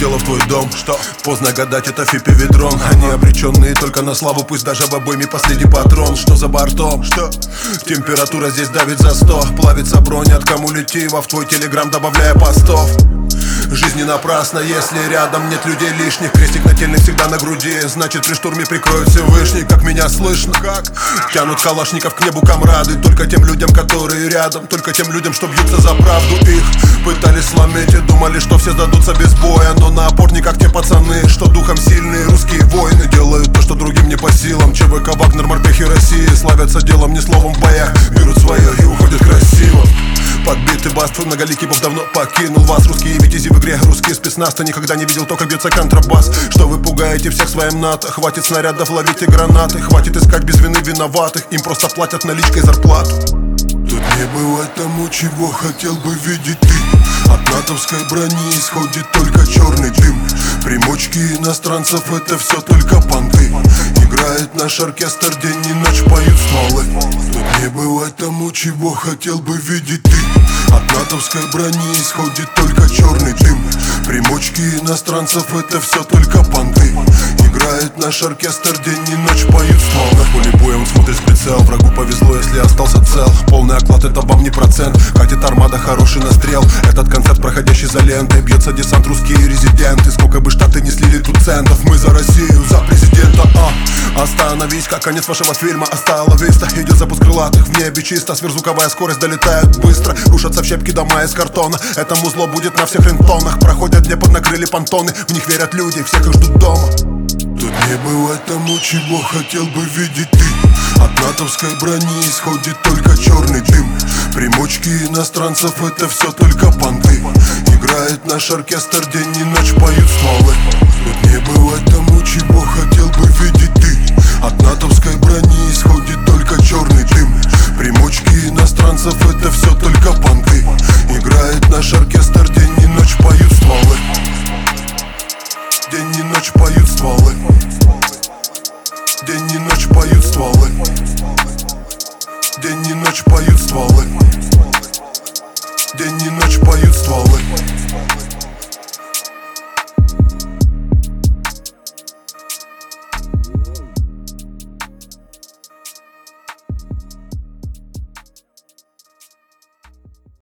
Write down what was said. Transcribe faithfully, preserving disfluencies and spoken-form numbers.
прилетела в твой дом. Что? Поздно гадать, это Фипи Ведрон. Они обреченные только на славу, пусть даже в обойме последний патрон. Что за бортом? Что? Температура здесь давит за сто. Плавится бронь от кумулятива, в твой телеграм добавляя постов. Жизнь не напрасна, если рядом нет людей лишних. Крестик нательный всегда на груди, значит при штурме прикроет Всевышний. Как меня слышно? Как? Тянут калашников к небу комрады. Только тем людям, которые рядом, только тем людям, что бьются за правду. Их пытались сломить и думали, что все сдадутся без боя. Но на опорниках те пацаны, что духом сильные русские воины. Делают то, что другим не по силам. ЧВК, Вагнер, морпехи России славятся делом, не словом в боях. Берут свое и уходят красиво. Подбитый бас, твой многоликий бог давно покинул вас. Русские витязи в игре, русский спецназ. Ты никогда не видел то, как бьется контрабас. Что вы пугаете всех своим НАТО? Хватит снарядов, ловите гранаты. Хватит искать без вины виноватых. Им просто платят наличкой зарплату. Тут не бывает тому, чего хотел бы видеть ты. От натовской брони исходит только черный дым. Примочки иностранцев — это все только понты. Играет наш оркестр, день и ночь поют стволы. Тут не бывает тому, чего хотел бы видеть ты. От натовской брони исходит только черный дым. Примочки иностранцев — это все только понты. Играет наш оркестр, день и ночь поют стволы. Поле боем смотрит в прицел, врагу повезло, если остался цел. Полный оклад — это вам не процент. Катит армада, хороший настрел. Этот концерт, проходящий за лентой. Бьется десант, русские резиденты. Сколько бы штаты не слили тут центов. Мы за Россию, за президента. а Остановись, как конец вашего фильма. Остала виста, идет запуск крылатых. В небе чисто, сверхзвуковая скорость долетает быстро. Рушатся в щепки дома из картона. Это музло будет на всех рингтонах. Проходят Днепр, накрыли понтоны. В них верят люди, всех их ждут дома. Тут не бывает тому, чего хотел бы видеть ты. От натовской брони исходит только черный дым. Примочки иностранцев — это все только понты. Играет наш оркестр, день и ночь поют стволы. Тут не бывает тому, чего хотел бы видеть ты. От натовской брони исходит только черный дым. Примочки иностранцев — это все только понты. Играет наш оркестр, день и ночь поют стволы. День и ночь поют стволы. День и ночь поют стволы. День и ночь поют стволы. День и ночь поют стволы.